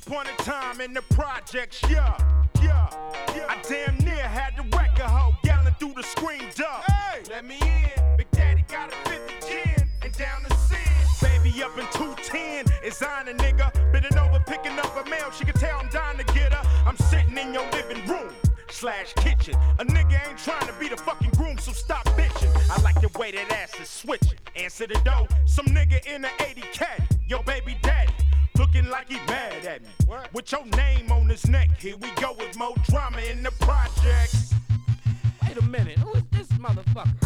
upon a time in the projects, yeah. I damn near had to wreck a hoe yelling through the screen, duh. Hey, let me in. Big Daddy got a 50 gin and down the sin. Baby up in 210 is on a nigga. Bending over, picking up a mail. She can tell I'm dying to get her. I'm sitting in your living room / kitchen. A nigga ain't trying to be the fucking groom, so stop bitching. I like the way that ass is switching. Answer the door. Some nigga in an 80 cat. Yo, baby daddy. Looking like he mad at me. What? With your name on his neck. Here we go with more drama in the projects. Wait a minute, who is this motherfucker?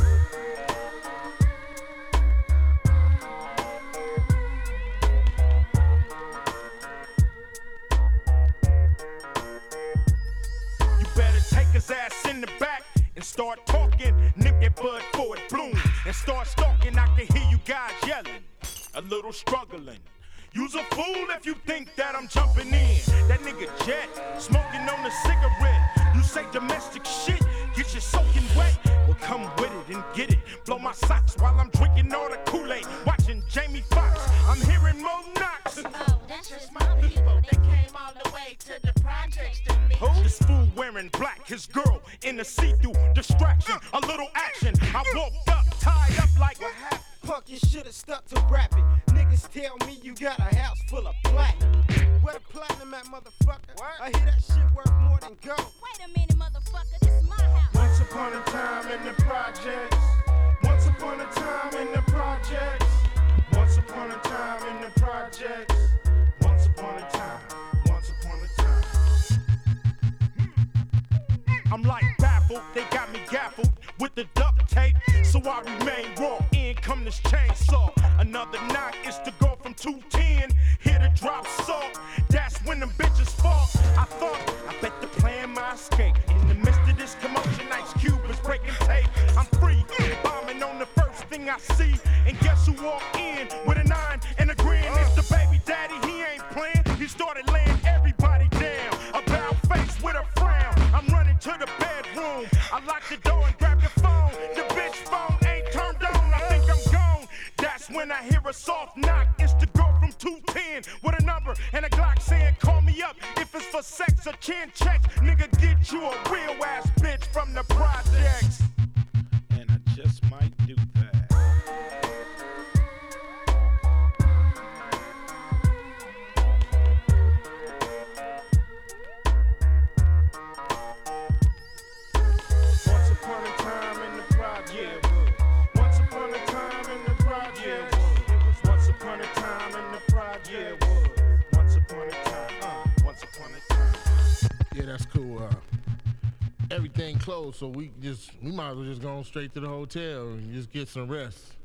You better take his ass in the back and start talking. Nip that bud before it blooms. And start stalking. I can hear you guys yelling. A little struggling. You's a fool if you think that I'm jumping in. That nigga Jet, smoking on a cigarette. You say domestic shit, get you soaking wet. Well, come with it and get it. Blow my socks while I'm drinking all the Kool-Aid. Watching Jamie Foxx, I'm hearing more knocks. Oh, that's just my people. They came all the way to the projects to meet you. This fool wearing black, his girl in a see-through distraction. A little action, I woke up, tied up like what happened? Punk, you should've stuck to rapping. Niggas tell me you got a house full of platinum. Where the platinum at, motherfucker? What? I hear that shit worth more than gold. Wait a minute, motherfucker, this is my house. Once upon a time in the projects. Once upon a time in the projects. Once upon a time in the projects. Once upon a time. Once upon a time. I'm like baffled, they got me gaffled with the duct tape, so I remain raw. In come this chainsaw. Another knock is to go from 210 here to drop salt. That's when them bitches fall. I thought I bet the plan my escape. In the midst of this commotion, Ice Cube is breaking tape. I'm free, bombing on the first thing I see. And guess who walked in with a 9 and a grin? It's the baby daddy, he ain't playing. He started laying everybody down. About face with a frown. I'm running to the bedroom. I lock the door and grab your phone. The bitch phone ain't turned on. I think I'm gone. That's when I hear a soft knock. It's the girl from 210 with a number and a Glock saying, call me up if it's for sex or chin checks. Nigga, get you a real ass bitch from the projects. And I just might do that. Once upon a time in the project. Once upon a time in the project. Once upon a time in the project. Once upon a time. Once upon a time. Yeah, that's cool. Everything closed, so we might as well just go straight to the hotel and just get some rest.